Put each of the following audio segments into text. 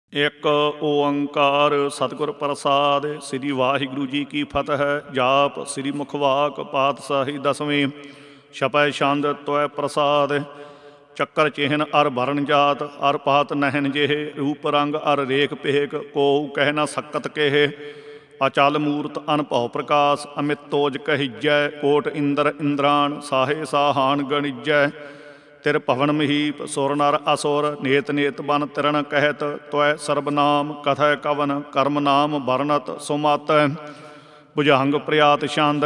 ਇੱਕ ਓੰਕਾਰ ਸਤਿਗੁਰ ਪ੍ਰਸਾਦ। ਸ੍ਰੀ ਵਾਹਿਗੁਰੂ ਜੀ ਕੀ ਫਤਿਹ। ਜਾਪ ਸ੍ਰੀ ਮੁਖਵਾਕ ਪਾਤਸ਼ਾਹੀ ਦਸਵੇਂ। ਛਪੈ ਛੰਦ ਤਵੈ ਪ੍ਰਸਾਦ। ਚੱਕਰ ਚਿਹਨ ਅਰ ਵਰਨ ਜਾਤ ਅਰ ਪਾਤ ਨਹਿਨ ਜਿਹੇ। ਰੂਪ ਰੰਗ ਅਰ ਰੇਖ ਪੇਖ ਕੋਉ ਕਹਿ ਨ ਸਕਤ ਕੇਹ। ਅਚਲ ਮੂਰਤ ਅਨਭਉ ਪ੍ਰਕਾਸ਼ ਅਮਿਤ ਤੋਜ ਕਹੀਜੈ। ਕੋਟ ਇੰਦਰ ਇੰਦਰਾਣ ਸਾਹੇ ਸਾਹਾਨ ਗਣਿਜੈ। ਤਿਰ ਭਵਨ ਮਹੀਪ ਸੁਰ ਨਰ ਅਸੁਰ ਨੇਤ ਨੇਤ ਬਨ ਤਿਰਣ ਕਹਿਤ। ਤਵੈ ਸਰਬਨਾਮ ਕਥੈ ਕਵਨ ਕਰਮ ਨਾਮ ਵਰਨਤ ਸੁਮਤੈ। ਭੁਜੰਗ ਪ੍ਰਿਆਤ ਛੰਦ।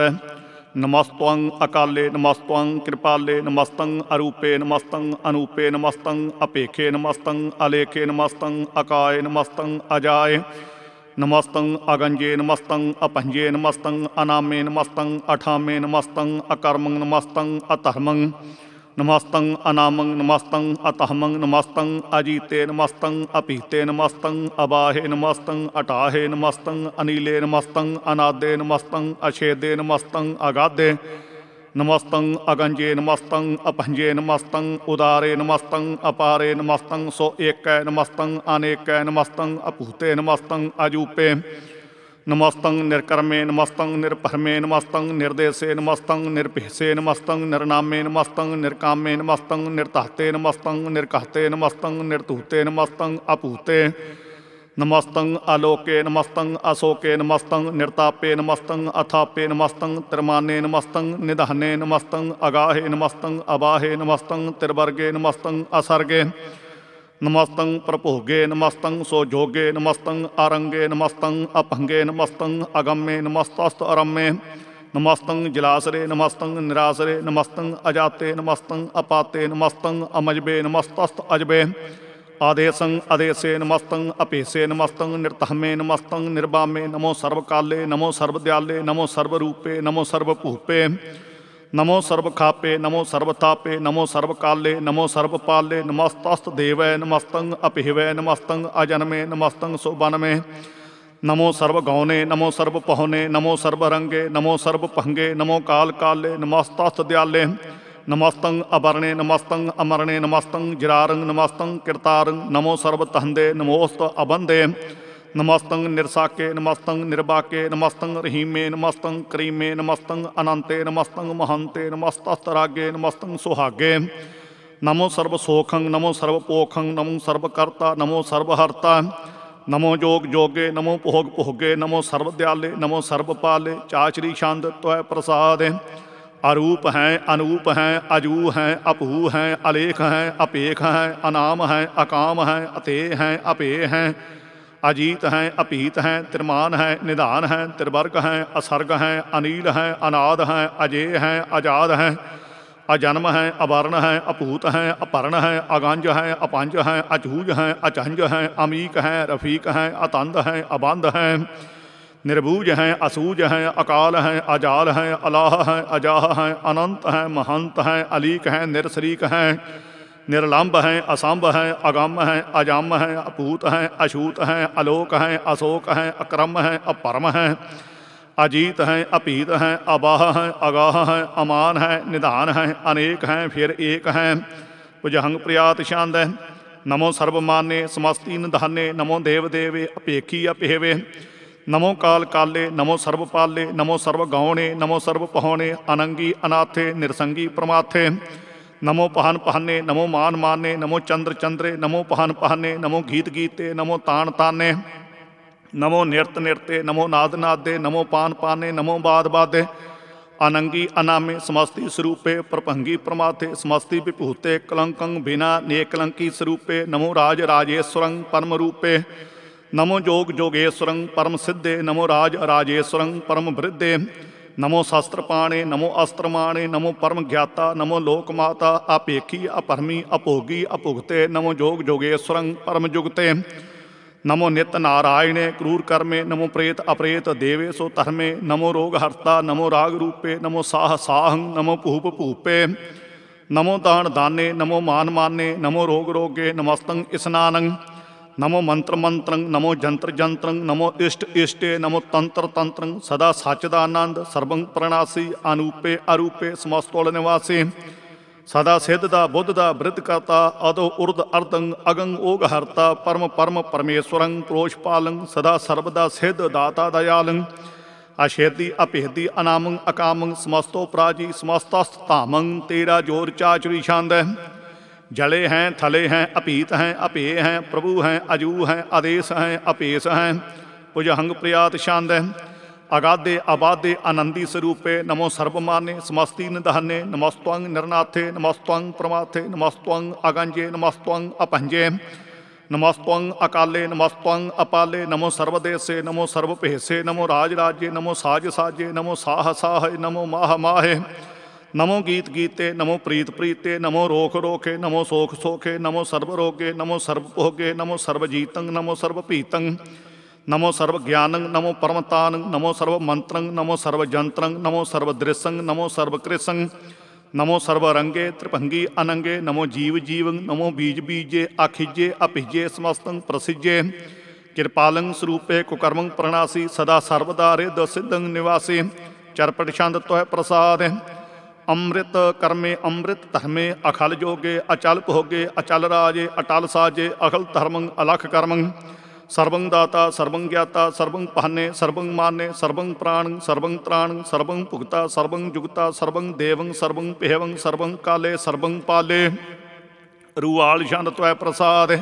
ਨਮਸਤਵੰ ਅਕਾਲੇ ਨਮਸਤਵੰ ਕਿਰਪਾਲੇ ਨਮਸਤੰ ਅਰੂਪੇ ਨਮਸਤੰ ਅਨੂਪੇ ਨਮਸਤੰ ਅਪੇਖੇ ਨਮਸਤੰ ਅਲੇਖੇ ਨਮਸਤੰ ਅਕਾਏ ਨਮਸਤੰ ਅਜਾਏ ਨਮਸਤੰ ਅਗੰਜੇ ਨਮਸਤੰ ਅਪੰਜੇ ਨਮਸਤੰ ਅਨਾਮੇ ਨਮਸਤੰ ਅਠਾਮੇ ਨਮਸਤੰ ਅਕਰਮੰ ਨਮਸਤੰ ਅਧਰਮੰ ਨਮਸਤੰ ਅਨਾਮੰ ਨਮਸਤੰ ਅਤਹਮੰ ਨਮਸਤੰ ਅਜੀਤੇ ਨਮਸਤੰ ਅਪੀਤੇ ਨਮਸਤੰ ਅਬਾਹੇ ਨਮਸਤੰ ਅਟਾਹੇ ਨਮਸਤੰ ਅਨੀਲੇ ਨਮਸਤੰ ਅਨਾਦੇ ਨਮਸਤੰ ਅਛੇਦੇ ਨਮਸਤੰ ਅਗਾਧੇ ਨਮਸਤੰ ਅਗੰਜੇ ਨਮਸਤੰ ਅਪੰਜੇ ਨਮਸਤੰ ਉਦਾਰੇ ਨਮਸਤੰ ਅਪਾਰੇ ਨਮਸਤੰ ਸੋ ਏਕੈ ਨਮਸਤੰ ਅਨੇਕੈ ਨਮਸਤੰ ਅਭੂਤੇ ਨਮਸਤੰ ਅਜੂਪੇ ਨਮਸਤੰ ਨਿਰਕਰਮੇ ਨਮਸਤੰ ਨਿਰਭਰਮੇ ਨਮਸਤੰ ਨਿਰਦੇਸੇ ਨਮਸਤੰ ਨਿਰਭੇਸੇ ਨਮਸਤੰ ਨਿਰਨਾਮੇ ਨਮਸਤੰ ਨਿਰਕਾਮੇ ਨਮਸਤੰ ਨਿਰਧਾਤੇ ਨਮਸਤੰ ਨਿਰਘਾਤੇ ਨਮਸਤੰ ਨਿਰਧੂਤੇ ਨਮਸਤੰ ਅਭੂਤੇ ਨਮਸਤੰ ਆਲੋਕੇ ਨਮਸਤੰ ਅਸੋਕੇ ਨਮਸਤੰ ਨਿਰਤਾਪੇ ਨਮਸਤੰ ਅਥਾਪੇ ਨਮਸਤੰ ਤਿਰਮਾਨੇ ਨਮਸਤੰ ਨਿਧਾਨੇ ਨਮਸਤੰ ਅਗਾਹੇ ਨਮਸਤੰ ਅਬਾਹੇ ਨਮਸਤੰ ਤਿਰਵਰਗੇ ਨਮਸਤੰ ਅਸਰਗੇ ਨਮਸਤੰ ਪ੍ਰਭੋਗੇ ਨਮਸਤੰ ਸੋਜੋਗੇ ਨਮਸਤੰ ਆਰੰਗੇ ਨਮਸਤੰ ਅਭੰਗੇ ਨਮਸਤੰ ਅਗੰਮੇ ਨਮਸਤਸਤ ਅਰੰਮੇ ਨਮਸਤੰ ਜਲਾਸਰੇ ਨਮਸਤੰ ਨਿਰਾਸਰੇ ਨਮਸਤੰ ਅਜਾਤੇ ਨਮਸਤੰ ਅਪਾਤੇ ਨਮਸਤੰ ਅਮਜਬੇ ਨਮਸਤਸਤ ਅਜਬੇ ਆਦੇਸੰ ਅਦੇਸੇ ਨਮਸਤੰ ਅਪੇਸੇ ਨਮਸਤੰ ਨਿਰਤਹਮੇ ਨਮਸਤੰ ਨਿਰਬਾਮੇ ਨਮੋ ਸਰਵਕਾਲੇ ਨਮੋ ਸਰਵਦਿਆਲੇ ਨਮੋ ਸਰਵਰੂਪੇ ਨਮੋ ਸਰਵਭੂਪੇ ਨਮੋ ਸਰਬ ਖਾਪੇ ਨਮੋ ਸਰਬ ਥਾਪੇ ਨਮੋ ਸਰਬ ਕਾਲੇ ਨਮੋ ਸਰਬ ਪਾਲੇ ਨਮਸਤਸਤ ਦੇਵੈ ਨਮਸਤੰ ਅਭਿਵੈ ਨਮਸਤੰ ਅਜਨਮੇ ਨਮਸਤੰ ਸੁਬਨਮੇ ਨਮੋ ਸਰਬ ਗੌਨੇ ਨਮੋ ਸਰਬ ਪਹੁਨੇ ਨਮੋ ਸਰਬ ਰੰਗੇ ਨਮੋ ਸਰਬ ਭੰਗੇ ਨਮੋ ਕਾਲ ਕਾਲੇ ਨਮਸਤਸਤ ਦਿਆਲੇ ਨਮਸਤੰ ਅਬਰਣੇ ਨਮਸਤੰ ਅਮਰਣੇ ਨਮਸਤੰ ਜਰਾਰੰ ਨਮਸਤੰ ਕਿਰਤਾਰੰ ਨਮੋ ਸਰਬ ਤਹੰਦੇ ਨਮੋਸਤ ਅਬੰਦੇ ਨਮਸਤੰ ਨਿਰਸਾਕੇ ਨਮਸਤੰ ਨਿਰਬਾਕੇ ਨਮਸਤੰ ਰਹੀਮੇ ਨਮਸਤੰ ਕਰੀਮੇ ਨਮਸਤੰ ਅਨੰਤੇ ਨਮਸਤੰ ਮਹੰਤੇ ਨਮਸਤਸਤ ਰਾਗੇ ਨਮਸਤੰ ਸੁਹਾਗੇ ਨਮੋ ਸਰਬ ਸੋਖੰ ਨਮੋ ਸਰਬ ਪੋਖੰ ਨਮੋ ਸਰਬ ਕਰਤਾ ਨਮੋ ਸਰਬ ਹਰਤਾ ਨਮੋ ਜੋਗ ਜੋਗੇ ਨਮੋ ਭੋਗ ਭੋਗੇ ਨਮੋ ਸਰਬ ਦਿਆਲੇ ਨਮੋ ਸਰਬ ਪਾਲੇ। ਚਾਚਰੀ ਛੰਦ ਤਵੈ ਪ੍ਰਸਾਦ। ਅਰੂਪ ਹੈ ਅਨੂਪ ਹੈ ਅਜੂ ਹੈ ਅਭੂ ਹੈ ਅਲੇਖ ਹੈ ਅਪੇਖ ਹੈ ਅਨਾਮ ਹੈ ਅਕਾਮ ਹੈ ਅਤੇ ਹੈ ਅਪੇ ਹੈ ਅਜੀਤ ਹੈ ਅਪੀਤ ਹੈ ਤਿਰਮਾਨ ਹੈ ਨਿਧਾਨ ਹੈ ਤਿਰਵਰਗ ਹੈ ਅਸਰਗ ਹੈ ਅਨੀਲ ਹੈ ਅਨਾਦ ਹੈ ਅਜੇ ਹੈ ਆਜ਼ਾਦ ਹੈ ਅਜਨਮ ਹੈ ਅਵਰਨ ਹੈ ਅਭੂਤ ਹੈ ਅਪਰਨ ਹੈ ਅਗੰਜ ਹੈ ਅਪੰਜ ਹੈ ਅਚੂਜ ਹੈ ਅਚੰਜ ਹੈ ਅਮੀਕ ਹੈ ਰਫੀਕ ਹੈ ਅਤੰਦ ਹੈ ਅਬੰਧ ਹੈ ਨਿਰਬੂਜ ਹੈ ਅਸੂਜ ਹੈ ਅਕਾਲ ਹੈ ਅਜਾਲ ਹੈ ਅਲਾਹ ਹੈ ਅਜਾਹ ਹੈ ਅਨੰਤ ਹੈ ਮਹੰਤ ਹੈ ਅਲੀਕ ਹੈ ਨਿਰਸਰੀਕ ਹੈ ਨਿਰਲੰਭ ਹੈ ਅਸੰਭ ਹੈ ਅਗੰਮ ਹੈ ਅਜੰਮ ਹੈ ਅਭੂਤ ਹੈ ਅਛੂਤ ਹੈ ਅਲੋਕ ਹੈ ਅਸ਼ੋਕ ਹੈ ਅਕਰਮ ਹੈ ਅਪਰਮ ਹੈ ਅਜੀਤ ਹੈ ਅਭੀਤ ਹੈ ਅਬਾਹ ਹੈ ਅਗਾਹ ਹੈ ਅਮਾਨ ਹੈ ਨਿਧਾਨ ਹੈ ਅਨੇਕ ਹੈ ਫਿਰ ਏਕ ਹੈ। ਭੁਜੰਗ ਪ੍ਰਿਆਤ ਛੰਦ। ਨਮੋ ਸਰਬਮਾਨੇ ਸਮਸਤੀ ਨਿਧਾਨੇ ਨਮੋ ਦੇਵ ਦੇਵੇ ਅਪੇਖੀ ਅਪੇਵੇ ਨਮੋ ਕਾਲ ਕਾਲੇ ਨਮੋ ਸਰਬ ਪਾਲੇ ਨਮੋ ਸਰਬ ਗੌਣੇ ਨਮੋ ਸਰਬ ਪਹੁਣੇ ਅਨੰਗੀ ਅਨਾਥੇ ਨਿਰਸੰਗੀ ਪ੍ਰਮਾਥੇ ਨਮੋ ਪਹਨ ਪਹਨੇ ਨਮੋ ਮਾਨ ਮਾਨੇ ਨਮੋ ਚੰਦਰ ਚੰਦਰੇ ਨਮੋ ਪਹਨ ਪਹਨੇ ਨਮੋ ਗੀਤ ਗੀਤੇ ਨਮੋ ਤਾਨ ਤਾਨੇ ਨਮੋ ਨਿਰਤ ਨਿਰਤੇ ਨਮੋ ਨਾਦ ਨਾਦੇ ਨਮੋ ਪਾਨ ਪਾਨੇ ਨਮੋ ਬਾਦ ਬਾਦੇ ਅਨੰਗੀ ਅਨਾਮੇ ਸਮਸਤੀ ਸਰੂਪੇ ਪ੍ਰਭੰਗੀ ਪ੍ਰਮਾਥੇ ਸਮਸਤੀ ਵਿਭੂਤੇ ਕਲੰਕੰ ਬਿਨਾ ਨੇਕਲੰਕੀ ਸਰੂਪੇ ਨਮੋ ਰਾਜ ਰਾਜੇਸ਼ਵਰੰ ਪਰਮ ਰੂਪੇ ਨਮੋ ਜੋਗ ਜੋਗੇਸ਼ਵਰੰ ਪਰਮ ਸਿੱਧੇ ਨਮੋ ਰਾਜ ਰਾਜੇਸ਼ਵਰੰ ਪਰਮ ਬ੍ਰਿਧੇ ਨਮੋ ਸ਼ਸਤਰ ਪਾਣੇ ਨਮੋ ਅਸਤਰ ਮਾਣੇ ਨਮੋ ਪਰਮ ਗਿਆਤਾ ਨਮੋ ਲੋਕ ਮਾਤਾ ਆਪੇਖੀ ਅਪਰਮੀ ਅਭੋਗੀ ਅਭੁਗਤੇ ਨਮੋ ਜੋਗ ਜੋਗੇਸ਼ਵਰੰ ਪਰਮ ਜੁਗਤੇ ਨਮੋ ਨਿਤ ਨਾਰਾਇਣੇ ਕਰੂਰ ਕਰਮੇ ਨਮੋ ਪ੍ਰੇਤ ਅਪ੍ਰੇਤ ਦੇਵੇ ਸੋ ਧਰਮੇ ਨਮੋ ਰੋਗ ਹਰਤਾ ਨਮੋ ਰਾਗ ਰੂਪੇ ਨਮੋ ਸਾਹ ਸਾਹੰ ਨਮੋ ਭੂਪ ਭੂਪੇ ਨਮੋ ਦਾਨ ਦਾਨੇ ਨਮੋ ਮਾਨ ਮਾਨੇ ਨਮੋ ਰੋਗ ਰੋਗੇ ਨਮਸਤੰ ਇਸਨਾਨੰ ਨਮੋ ਮੰਤਰ ਮੰਤਰੰ ਨਮੋ ਜੰਤਰ ਜੰਤਰੰ ਨਮੋ ਇਸ਼ਟ ਇਸ਼ਟੇ ਨਮੋ ਤੰਤਰ ਤੰਤਰੰ ਸਦਾ ਸੱਚ ਦਾ ਆਨੰਦ ਸਰਬੰ ਪ੍ਰਣਾਸੀ ਅਨੂਪੇ ਅਰੂਪੇ ਸਮਸਤੋਲ ਨਿਵਾਸੀ ਸਦਾ ਸਿੱਧ ਦਾ ਬੁੱਧ ਦਾ ਬ੍ਰਿਧ ਕਰਤਾ ਅਦੋ ਉਰਦ ਅਰਦੰ ਅਗੰ ਓਗ ਹਰਤਾ ਪਰਮ ਪਰਮ ਪਰਮੇਸ਼ਵਰੰ ਪ੍ਰੋਸ਼ ਪਾਲੰ ਸਦਾ ਸਰਬ ਦਾ ਸਿੱਧ ਦਾਤਾ ਦਇਆਲੰ ਅਛੇਦੀ ਅਭੇਦੀ ਅਨਾਮੰ ਅਕਾਮੰ ਸਮਸਤੋ ਪ੍ਰਾਜੀ ਸਮਸਤਸਤ ਧਾਮੰ ਤੇਰਾ ਜੋਰ ਚਾਚੁਰੀ ਛੰਦ जले हैं थले हैं अपीत हैं अपेय हैं प्रभु हैं अजू हैं आदेश हैं अपेश हैं भुजहंग प्रियात छंद अगाधे अबाधे आनंदी स्वरूपे नमो सर्वमाने समस्ती निधाने नमस्त्वं निर्नाथे नमस्त्वं प्रमाथे नमस्त्वं अगंजे नमस्त्वं अपंजे नमस्त्वं अकाले नमस्त्वं अपाले नमो सर्वदेशे नमो सर्वभेसे नमो राजराज्ये नमो साज साजे नमो साह साहे नमो माह माहे नमो गीत गीते नमो प्रीत प्रीते नमो रोख रोखे नमो सोख सोखे नमो सर्व रोगे नमो सर्व भोगे नमो सर्वजीतं नमो सर्वपीतं नमो सर्व ज्ञानं नमो परमतानं नमो सर्व मंत्रं नमो सर्वजंत्रं नमो सर्वदृशं नमो सर्वकृशं नमो सर्वरंगे त्रिभंगी अनंगे नमो जीव जीवं नमो बीज बीजे आखिजे अभिजे समस्तं प्रसिजे कृपालं स्वरूपे कुकर्मं प्रणासी सदा सर्वदा रिद सिद्धं निवासी चरपट छंद त्वय प्रसाद ਅੰਮ੍ਰਿਤ ਕਰਮੇ ਅੰਮ੍ਰਿਤ ਧਰਮੇ ਅਖਲ ਜੋਗੇ ਅਚਲ ਭੋਗੇ ਅਚਲ ਰਾਜੇ ਅਟਲ ਸਾਜੇ ਅਖਲ ਧਰਮੰ ਅਲਖ ਕਰਮੰ ਸਰਬੰ ਦਾਤਾ ਸਰਬੰ ਗਿਆਤਾ ਸਰਬੰ ਪਾਹਨੇ ਸਰਬੰ ਮਾਨੇ ਸਰਬੰ ਪ੍ਰਾਣੰ ਸਰਬੰ ਤ੍ਰਾਣੰ ਸਰਬੰ ਭੁਗਤਾ ਸਰਬੰ ਜੁਗਤਾ ਸਰਬੰ ਦੇਵੰ ਸਰਬੰ ਭੇਵੰ ਸਰਬੰ ਕਾਲੇ ਸਰਬੰ ਪਾਲੇ ਰੂਆਲ ਛੰਦ ਤਵੈ ਪ੍ਰਸਾਦ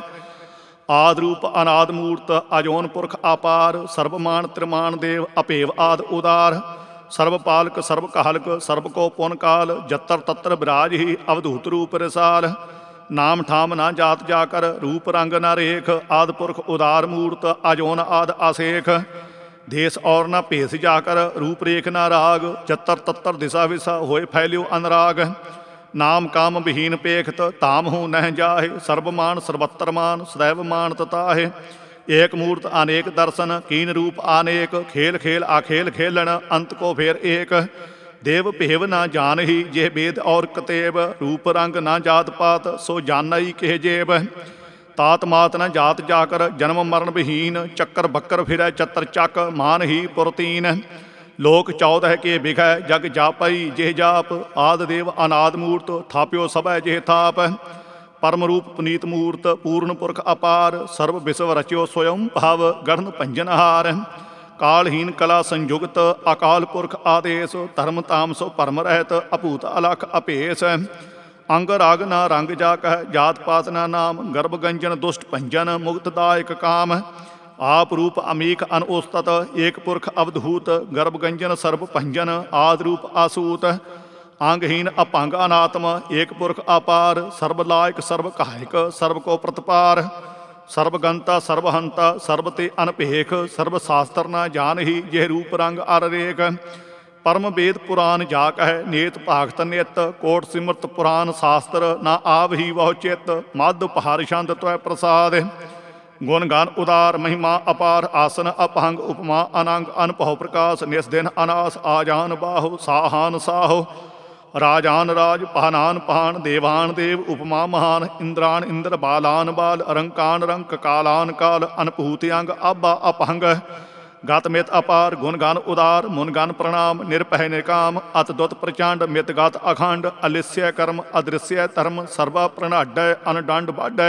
ਆਦ ਰੂਪ ਅਨਾਦ ਮੂਰਤ ਅਜੋਨ ਪੁਰਖ ਆਪਾਰ ਸਰਬਮਾਨ ਤ੍ਰਿਮਾਨ ਦੇਵ ਅਭੇਵ ਆਦ ਉਦਾਰ ਸਰਬ ਪਾਲਕ ਸਰਬ ਕਾਲਕ ਸਰਬ ਕੋ ਪੁਨ ਕਾਲ ਜਤਰ ਤਤਰ ਬਿਰਾਜ ਹੀ ਅਵਧੂਤ ਰੂਪ ਰਸਾਲ ਨਾਮ ਠਾਮ ਨਾ ਜਾਤ ਜਾ ਕਰ ਰੂਪ ਰੰਗ ਨਾ ਰੇਖ ਆਦ ਪੁਰਖ ਉਦਾਰ ਮੂਰਤ ਅਜੋਨ ਆਦ ਆਸੇਖ ਦੇਸ ਔਰ ਨਾ ਭੇਸ ਜਾ ਕਰ ਰੂਪ ਰੇਖ ਨਾ ਰਾਗ ਜਤਰ ਤਤਰ ਦਿਸ਼ਾ ਵਿਸਾ ਹੋਏ ਫੈਲਿਓ ਅਨਰਾਗ ਨਾਮ ਕਾਮ ਵਿਹੀਨ ਪੇਖਤ ਧਾਮ ਹੋ ਨਹਿ ਜਾਹੇ ਸਰਬਮਾਨ ਸਰਬੱਤਰ ਮਾਨ ਸदैव ਮਾਨ ਤਤਾਹੇ एक मूर्त अनेक दर्शन कीन रूप अनेक खेल खेल आखेल खेलन अंत को फेर एक देव भेव ना जान ही जे वेद और कतेब रूप रंग ना जात पात सो जानई के जेब तात मात न जात जाकर जन्म मरण विहीन चक्कर बक्कर फिरै चतर चक मान ही पुरतीन लोक 14 के बिघै जग जापई जेह जाप आद देव अनाद मूर्त थाप्यो सबै जेह थाप परम रूप पुनीत मूर्त पूर्ण पुरख अपार सर्व विश्व रच्यो स्वयं भाव गढ़न भंजनहार कालहीन कला संयुगत अकाल पुरख आदेश धर्म तामसो परम रहत अभूत अलख अपेस अंग राग ना रंग जाकह जात पात ना नाम गर्भ गंजन दुष्ट भंजन मुक्तदायक काम आप रूप अमीक अनउस्तत एक पुरख अवधूत गर्भ गंजन सर्व भंजन आद रूप आसूत अंगहीन अभंग अनात्म एक पुरख अपार सर्व लायक सर्व कायक सर्व को प्रतपार सर्वगंता सर्वहंता सर्वते अनभेख सर्व शास्त्र न जान ही यह रूप रंग अर रेख परम वेद पुराण जा कह नेत भागत नित कोट सिमरत पुराण शास्त्र न आव ही वह चित मध पहार छंद त्वै प्रसाद गुण गान उदार महिमा अपार आसन अपहंग उपमा अनंग अनपह प्रकाश निस्दिन अनास आजान बाहो साहान साहो राजान राज पहनान पहान देवान देव उपमा महान इंद्रान इंद्र बालान बाल रंकान रंक कालान काल अनपूत अंग आबा अपहंग गतमित अपार गुणगान उदार मुनगान प्रणाम निरपह निकाम अतदुत प्रचंड मितगत अखंड अलिस्य कर्म अदृश्य धर्म सर्वा प्रणाड अनडंड बाड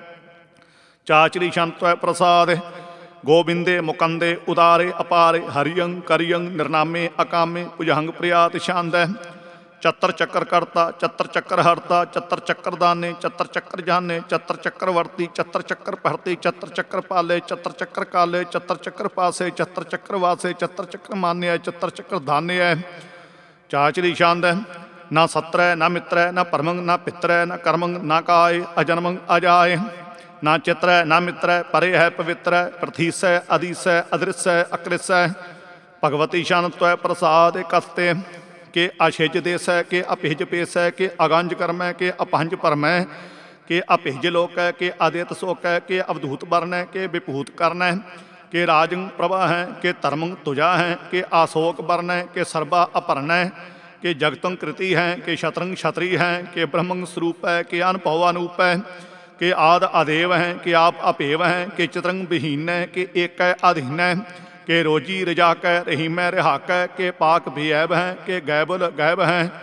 चाचरी शंत्व प्रसाद गोबिंदे मुकंदे उदारे अपारे हरियंग करियंग निर्नामे अकामे भुजहंग प्रियात छंद चतर चक्कर करता चतर चक्कर हरता चतर चक्कर दाने चतर चक्कर जाने चतर चक्कर वर्ती चतर चक्कर पहरती चतर चक्कर पाले चतर चक्कर काले चतर चक्कर पासे चतर चक्कर वासे चतर चक्कर मान्य चतर चक्कर धान्य चाचरी छंद ना सत्र ना मित्र ना परमंग ना पित्र ना कर्मंग ना काय अजन्मंग अजाय ना चित्र ना मित्र परे है पवित्र प्रथीस अधीस अदृश्य अकृस भगवती शन त्वै प्रसाद कस्ते के अशिज देस है के अपिज पेश है के अगंज कर्म है के अपहंज परम है के अपिज लोक है के आदित शोक है के अवधूत वर्ण है के विभूत कर्ण है के राजंग प्रभा है के धर्मंग तुजा है के आशोक वर्ण है के सर्वा अपर्ण है के जगतंग कृति है के शतरंग क्षत्रि है के ब्रह्मंग स्वरूप है के अनभव अनूप है के आद अदेव हैं के आप अपेव हैं के चित्रंग विहीन है के एक अधीन है के रोजी रजाक रहीम रिहाक के पाक बेऐब हैं के गैबुल गैब हैं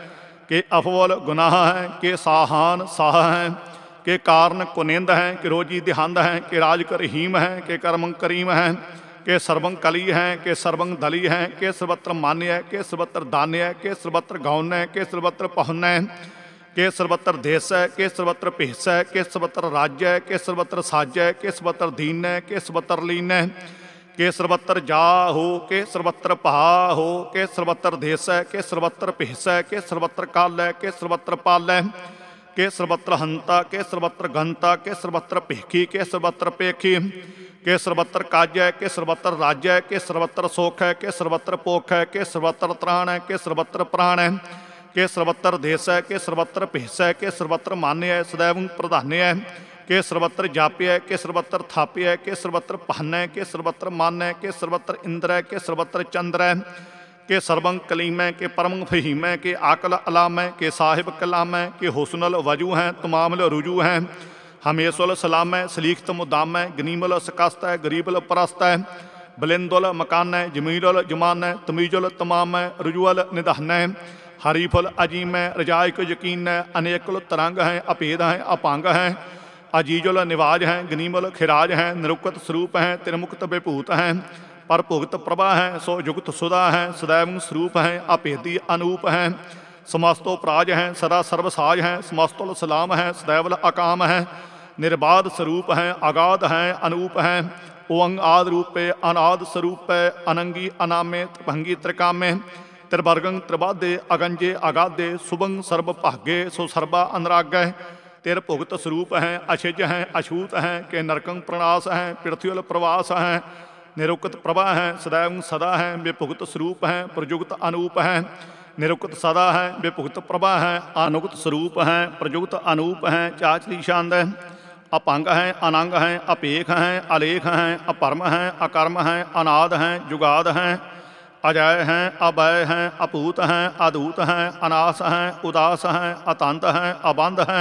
कि अफवल गुनाह है, कि साहान साह है, कि कारण कुनिंद है, कि रोजी दिहांद है, कि राज कर हीम है, कि कर्मं करीम है, कि सर्वं कली है, कि सर्वं दली है, कि सर्वत्र मान्य है, कि सर्वत्र दान्य है, कि सर्वत्र गौन है, कि सर्वत्र पहुन है, कि सर्वत्र देश है, कि सर्वत्र भेस है, कि सर्वत्र राज्य है, कि सर्वत्र साज है, कि सर्वत्र दीन है, कि सर्वत्र लीन है, कि सर्वत्र जा हो, कि सर्वत्र पहा हो, कि सर्वत्र देश है, कि सर्वत्र भेस है, कि सर्वत्र काल है, कि सर्वत्र पाल है, कि सर्वत्र हंता, कि सर्वत्र घंता, कि सर्वत्र भेखी, कि सर्वत्र पेखी, कि सर्वत्र काज है, कि सर्वत्र राज्य है, कि सर्वत्र सोख है, कि सर्वत्र पोख है, कि सर्वत्र त्राण है, कि सर्वत्र प्राण है, कि सर्वत्र देश है, कि सर्वत्र भेस है, कि सर्वत्र मान्य है, सदैव प्रधान्य है, कि सर्वत्र जाप्य है, कि सर्वत्र थाप्य है, कि सर्वत्र पहन है, कि सर्वत्र मान है, कि सर्वत्र इंद्र है, कि सर्वत्र चंद्र है, कि सर्वं कलीम है, कि परमं फहीम है, कि आकल अलाम है, कि साहिब कलाम है, कि हुस्नुल वजू हैं, तमामल रुजू हैं, हमेशुल सलाम है, सलीखत मुदाम है, गनीमुल शिकस्त है, गरीबुल परस्त है, बलिंदुल मकान है, जमीरुल जमान है, तमीजुल तमाम है, रुजुअल निधान है, हरीफुल अजीम है, रजाइक यकीन है, अनेकुल तरंग हैं, अभेद हैं, अपांग हैं, अजीजुल निवाज हैं, गनीमुल खिराज हैं, निरुक्त स्वरूप हैं, तिरमुक्त विभूत हैं, पर भुगत प्रभा हैं, सो जुगत सुधा हैं, सदैव स्वरूप हैं, अभेदी अनूप हैं, समस्तो प्राज हैं, सदा सर्वसाज हैं, समस्तुल सलाम हैं, सदैवल अकाम हैं, निर्बाध स्वरूप हैं, अगाध हैं, अनूप हैं, ओंग आद रूपे अनाद स्वरूपे, अनंगी अनामे त्रिभंगी त्रिकामे, त्रिवर्गं त्रिबाधे अगंजे अगाधे, सुभंग सर्व भागे, सो सर्वा अनुरागै, तिर भुगत स्वरूप हैं, अछिज हैं, अछूत हैं, के नरकं प्रणास हैं, पृथ्वील प्रवास हैं, निरुक्त प्रभा हैं, सदैव सदा हैं, विभुगत स्वरूप हैं, प्रजुगत अनूप हैं, निरुक्त सदा हैं, विभुगत प्रभा हैं, अनुगत स्वरूप हैं, प्रजुगत अनूप हैं, चाचरी शांद हैं, अपंग हैं, अनंग हैं, अपेख हैं, अलेख हैं, अपरम हैं, अकर्म हैं, अनाद हैं, जुगाद हैं, अजय हैं, अभय हैं, अपूत हैं, अदूत हैं, अनास हैं, उदास हैं, अतंत हैं, अबंध हैं,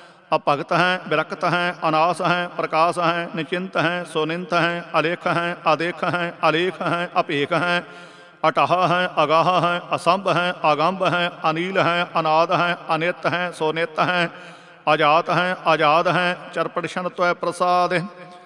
अपगत हैं, विरक्त हैं, अनास हैं, प्रकाश हैं, निचिंत हैं, सोनिंत हैं, अलेख हैं, अदेख हैं, अलेख हैं, अपेख हैं, अटह हैं, अगाह हैं, असंभ हैं, अगंभ हैं, अनील हैं, अनाद हैं, अनित हैं, सोनित हैं, अजात हैं, आजाद हैं, चरपटिशन त्वय प्रसाद,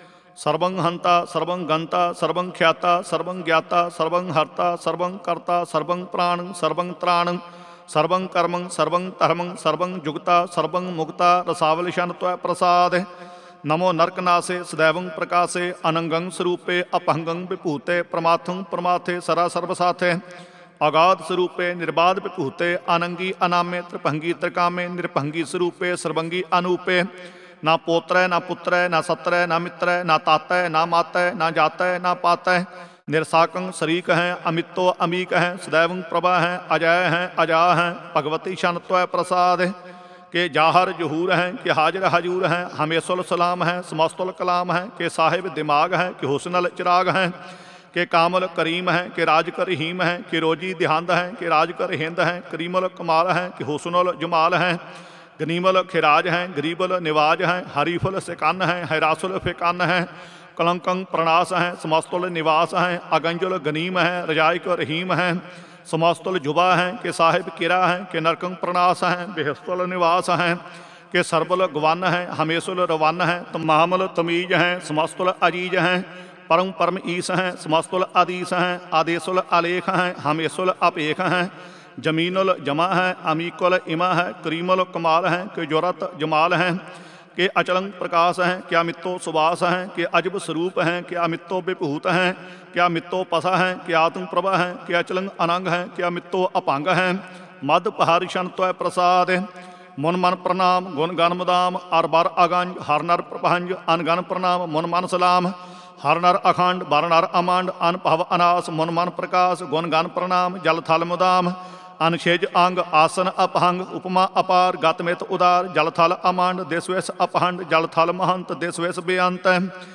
सर्वं हंता, सर्वं गंता, सर्वं ख्याता, सर्वं ज्ञाता, सर्वं हर्ता, सर्वं कर्ता, सर्वं प्राण, सर्वं त्राण, सर्वं कर्मं, सर्वं धर्मं, सर्वं जुगता, सर्वं मुक्ता, रसावलिशन त्वय प्रसाद, नमो नरकनासे, सदैवं प्रकाशे, अनंगं स्वरूपे, अपहंगं विभूते, प्रमाथं प्रमाथे, सरा सर्वसाथे, अगाध स्वरूपे, निर्बाध विभूते, अनंगी अनामे, त्रिभंगी त्रिकामे, निरभंगी स्वरूपे, सर्वंगी अनूपे, ना पोत्र है, ना पुत्र है, ना सत्र है, ना मित्र है, ना ताता है, ना माता है, ना जाता है, ना पाता है, निरसाकं शरीक हैं, अमितो अमीक हैं, सदैवं प्रभा हैं, अजय हैं, अजा हैं, भगवती शनत्वय प्रसाद, के जाहर जहूर हैं, कि हाजिर हजूर हैं, हमेशुल सलाम हैं, समस्तुल कलाम हैं, के साहिब दिमाग हैं, कि हुस्नल चिराग हैं, के कामल करीम हैं, कि राज कर हीम हैं, कि रोजी दिहांद हैं, कि राज कर हिंद हैं, करीमल कमाल हैं, कि हुस्नुल जमाल हैं, गनीमल खिराज हैं, गरीबल निवाज हैं, हरीफुल सिकन हैं, हैरासुल फिकन हैं, कलंकं प्रणास हैं, समस्तुल निवास हैं, अगंजुल गनीम हैं, रजाइक रहीम हैं, समस्तुल जुबा हैं, के साहिब किरा हैं, के नरकं प्रणास हैं, बेहस्तुल निवास हैं, के सरबुल गवन हैं, हमेशुल रवन हैं, तमामल तमीज हैं, समस्तुल अजीज हैं, परम परम ईस हैं, समस्तुल आदीस हैं, आदेशुल आलेख हैं, हमेशुल अपेख हैं, जमीनुल जमा है, अमीकुल इमा है, करीमुल कमाल हैं, के जोरत जमाल हैं, के अचलंग प्रकाश हैं, क्या मित्तो सुबास हैं, के अजब स्वरूप हैं, क्या मित्तो विभूत हैं, क्या मित्तो पसा हैं, क्या आत्म प्रभा हैं, क्या अचलंग अनंग हैं, क्या मित्तो अपंग हैं, मद पहारिशन त्वय प्रसाद, मुन मन प्रणाम, गुण गन मुदाम, अर बर अगंज, हर नर प्रभंज, अनगन प्रणाम, मुन मन सलाम, हर नर अखंड, बर नर अमांड, अन भव अनास, मुन मन प्रकाश, गुण गन प्रणाम, जल थल मुदाम, अनशेज अंग, आसन अपहंग, उपमा अपार, गतमित उदार, जल थल अमांड, देशवेश अपहंड, जल थल महंत, देशवेश बेअंत,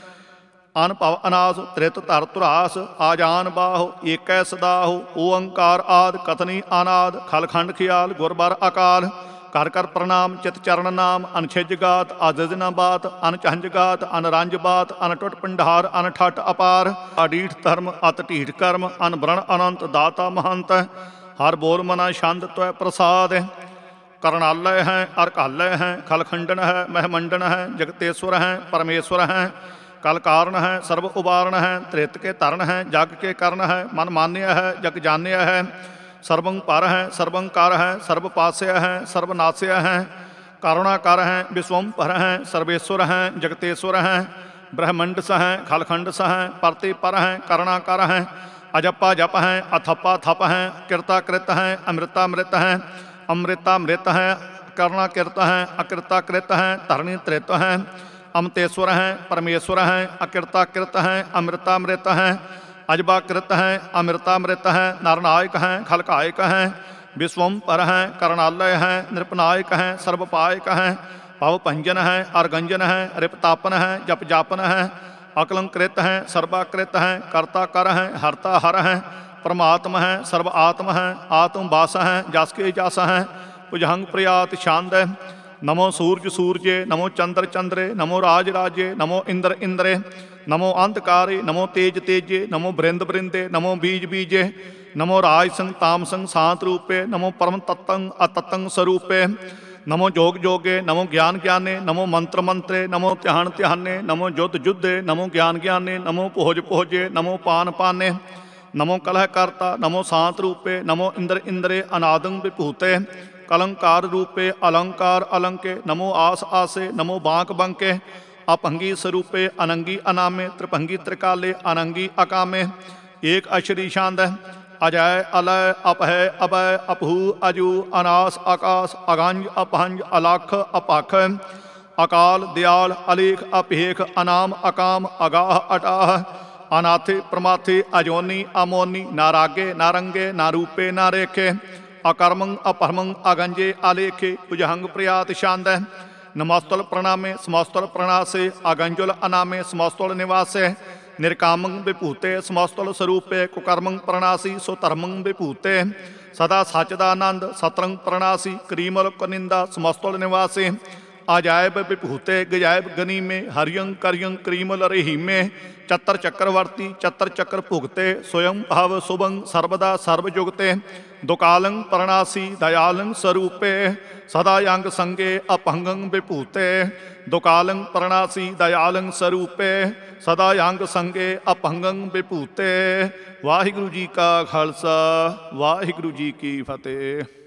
अन भव अनास, त्रित धर तुरास, आजान बाहो, एक सदाहो, ओंकार आद, कथनी अनाद, खलखंड खियाल, गुरबर अकाल, कर कर प्रणाम, चित चरण नाम, अनछिज गात, आजिज न बात, अनचहंज गात, अनरंज बात, अनटुट पिंडार, अनठट अपार, अडीठ धर्म, अत ढीठ कर्म, अनब्रण अनंत, दाता महंत, हर बोल मना छंद त्वय प्रसाद, करणालय है अर्कालय है, खलखंडन है, महमंडन है, जगतेश्वर है, परमेश्वर है, कल कारण है, सर्व उबारण है, त्रेत के तरण है, जग के कर्ण है, मन मान्य है, जग जान्य है, सर्वं पर है, सर्वंकार है, सर्वपास्य है, सर्वनाश्य है, करुणाकार है, विश्वम्पर है, सर्वेश्वर है, जगतेश्वर है, ब्रह्मंड स है, खलखंड स है, परति पर है, करुणाकार है, अजपा जप है, अथपा थप है, कृता कृत है, अमृतामृत है, अमृतामृत है, करुणाकृत है, अकृताकृत है, धरणी त्रित है, अमतेश्वर है, परमेश्वर है, अकृताकृत है, अमृतामृत है, अजबाकृत है, अमृतामृत है, नरनायक है, खलकायक है, विश्वम्पर है, करणालय है, नृपनायक है, सर्वपायक है, भवभंजन है, अर्गंजन है, रिपतापन है, जप जापन है, अकलंकृत है, सर्वाकृत है, कर्ता कर है, हरता हर है, परमात्मा है, सर्व आत्म है, आत्म वास है, जस के जस है, भुजंग प्रियात छंद है। नमो सूरज सूर्ये, नमो चंद्र चंद्रे, नमो राज राजे, नमो इंद्र इंद्रे, नमो अंधकारे, नमो तेज तेजे, नमो बृंद बृंदे, नमो बीज बीजे, नमो राज संग ताम संग शांत रूपे, नमो परम तत्तंग अतत्तंग स्वरूपे, नमो जोग जोगे, नमो ज्ञान ज्ञाने, नमो मंत्र मंत्रे, नमो ध्यान ध्याने, नमो युद्ध युद्धे, नमो ज्ञान ज्ञाने, नमो पोहज पोहजे, नमो पान पाने, नमो कलह करता, नमो शांत रूपे, नमो इंद्र इंद्रे, अनादं विभूते, कलंकार रूपे, अलंकार अलंके, नमो आस आसे, नमो बांक बंके, अपंगी स्वरूपे, अनंगी अनामे, त्रिभंगी त्रिकाले, अनंगी अकामे, एक अशरी शांद, अजय अलय अपह अभय अपहू अजू अनास आकाश, अगंज अपहंज, अलख अपाख, अकाल दयाल, अलेख अपेख, अनाम अकाम, अगाह अटाह, अनाथे प्रमाथे, अजोनी अमोनी, नारागे नारंगे, नारूपे नारेखे, अकर्मंग अपरमंग, अगंजे आलेखे, भुजंग प्रियात शांद, नमस्तल प्रणामे, समस्तल प्रणासे, अगंजुल अनामे, समस्तल निवासे, निर्कामंग विभूते, समस्तल स्वरूपे, कुकर्मंग प्रणासी, सुधर्मंग विभूते, सदा सचदानंद, सतरंग प्रणासी, क्रीमल कनिंदा, समस्तल निवासी, अजायब विभूते, गजायब गनी में, हरियंग करियंग क्रीमल रही में, चतर चक्रवर्ती, चतर चक्र भुगते, स्वयं भाव शुभंग, सर्वदा सर्वयुगते, दुकालंग प्रणासी, दयालंग स्वरूपे, सदायांग संगे, अपहंगंग विभूते, दुकालंग प्रणासी, दयालंग स्वरूपे, सदायांग संगे, अपहंगंग विभूते। वाहिगुरु जी का खालसा, वाहिगुरु जी की फतेह।